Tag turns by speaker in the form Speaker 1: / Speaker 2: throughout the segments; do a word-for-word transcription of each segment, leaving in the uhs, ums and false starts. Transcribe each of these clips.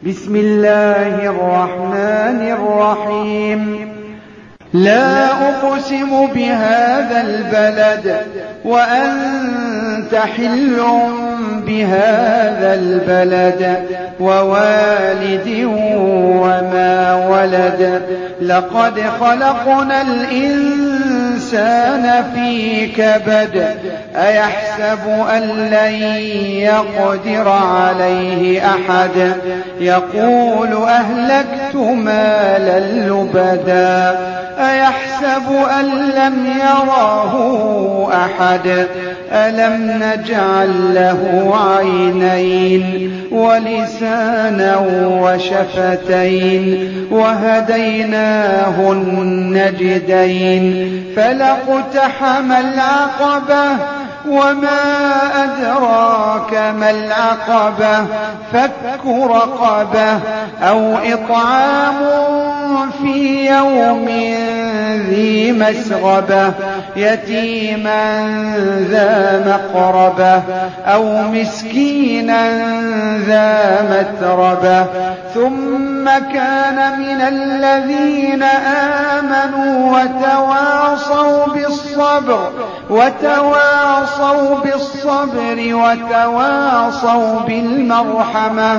Speaker 1: بسم الله الرحمن الرحيم. لا أقسم بهذا البلد وأنت حل بهذا البلد ووالد وما ولد لقد خلقنا الإنسان في كبد أيحسب أن لن يقدر عليه أحد يقول أهلكت مالا لبدا أيحسب أن لم يره أحد ألم نجعل له عينين ولسانا وشفتين وهديناه النجدين فلاقتحم العقبة وما أدراك ما العقبة فك رقبة أو إطعام في يوم ذي مسغبة يتيما ذا مقربة أو مسكينا ذا متربة ثم كان من الذين آمنوا وتواصوا بالصبر وتواصوا بالصبر وتواصوا بالمرحمة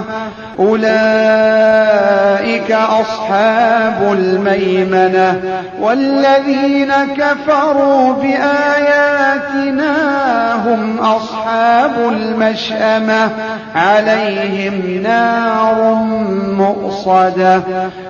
Speaker 1: أولئك أصحاب الميمنة والذين كفروا بآياتنا هم أصحاب المشأمة عليهم نار مؤصدة